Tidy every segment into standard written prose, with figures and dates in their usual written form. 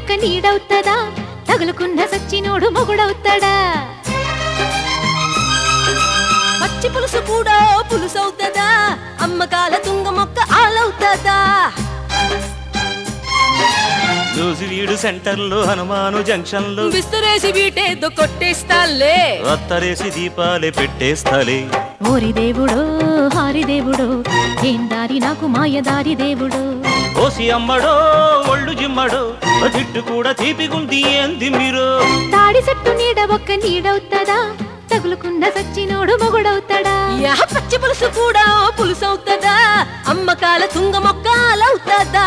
ఒక్క నీడవుతదా తగులుకున్న సచ్చినోడు మొగుడవుతాడా పచ్చి పులుసు కూడా పులుసవుతదా అమ్మకాల తుంగ మొక్క ఆలవుతదా నూజివీడు సెంటర్లో హనుమాను జంక్షన్ లో విస్తరేసి వీటేదో కొట్టేస్తాలే రత్తరేసి దీపాలే పెట్టేస్తాలే ఓరి దేవుడో హారి దేవుడో ఏం దారి నాకు మాయదారి దేవుడో ఓసి అమ్మడో ఒళ్ళు జిమ్మడో తిట్టు కూడా తీపిగుంది ఏంది మీరు తాడి చెట్టు నీడ ఒక్క నీడవుతదా తగులుకున్న సచ్చినోడు మొగుడవుతాడా పచ్చి పులుసు కూడా పులుసవుతదా అమ్మకాల తుంగ మొక్క ఆలవుతదా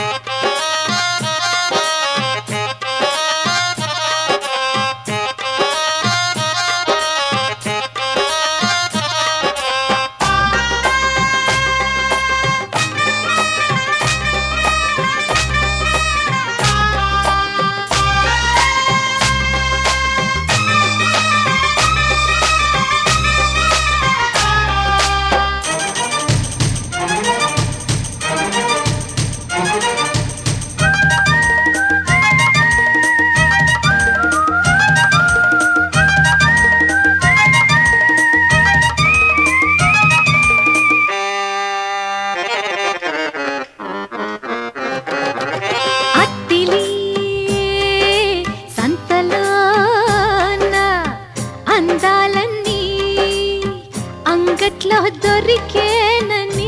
అందాలన్నీ అంగట్లో దొరికేనని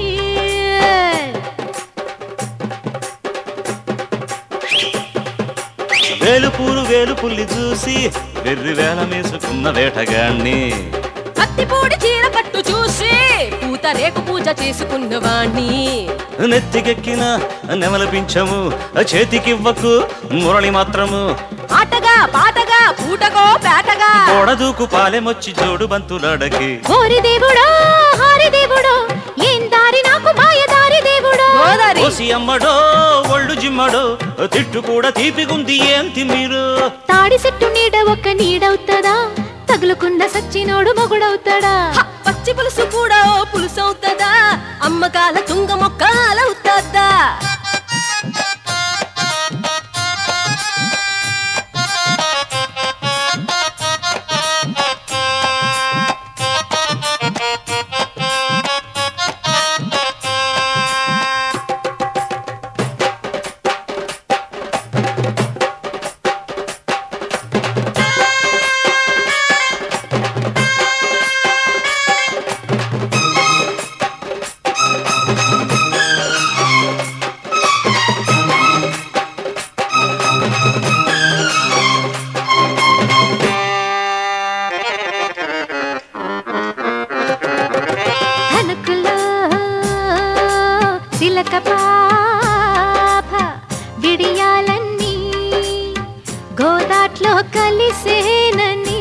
వేలుపూలు వేలుపుల్లి చూసి వెర్రి వేల మేసుకున్న వేటగాణ్ణి అత్తిపూడి చీర కట్టు చూసి పూత రేకు పూజ చేసుకున్నవాణ్ణి నెత్తికెక్కిన నెమలపించము చేతికివ్వకు మురళి మాత్రము ఆటగా పాటగా పూటగో పేటగా ఓడదూకు పాలెమొచ్చి జోడు బంతులాడకి ఓరి దేవుడో హారి దేవుడో ఏం దారి నాకు మాయదారి దేవుడో ఓసి అమ్మడో ఒళ్ళు జిమ్మడో తిట్టు కూడా తీపిగుంది ఏంటి మీరు తాడి చెట్టు నీడ ఒక్క నీడవుతదా తగులుకున్న సచ్చినోడు మొగుడవుతాడా పచ్చి పులుసు కూడా పులుసవుతదా అమ్మకాల తుంగ మొక్క ఆలవుతదా చిలక పాప విడియాలన్నీ గోదాట్లో కలిసేనని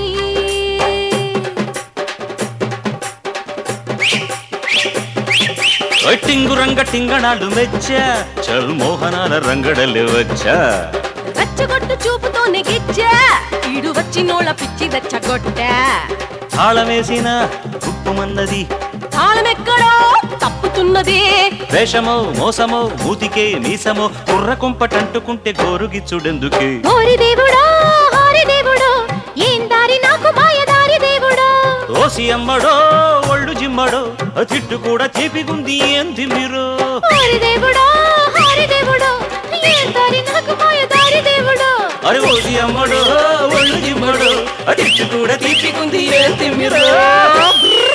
టింగు రంగ టింగణాలు మెచ్చా చల్ మోహనాల రంగడలే వచ్చా రచ్చగొట్టు చూపుతోనే గిచ్చా ఈడు వచ్చినోళ్ళ పిచ్చి రెచ్చగొట్టా తాళమేసిన ఉప్పుమన్నది తాళమెక్కడో తప్పుతున్నది వేషమో మోసమో మూతికే మీసమో కుర్ర కుంపటంటుకుంటే గోరుగిచ్చుడెందుకే ఓరి దేవుడో హారి దేవుడో ఏం దారి నాకు మాయదారి దేవుడో ఓసి అమ్మడో ఒళ్ళు జిమ్మడో తిట్టు కూడా తీపిగుంది ఏంది మీరు ఓరి దేవుడో హారి దేవుడో ఏం దారి నాకు మాయదారి దేవుడో అరే ఓసి అమ్మడో ఒళ్ళు జిమ్మడో తిట్టు కూడా తీపిగుంది ఏంది మీరు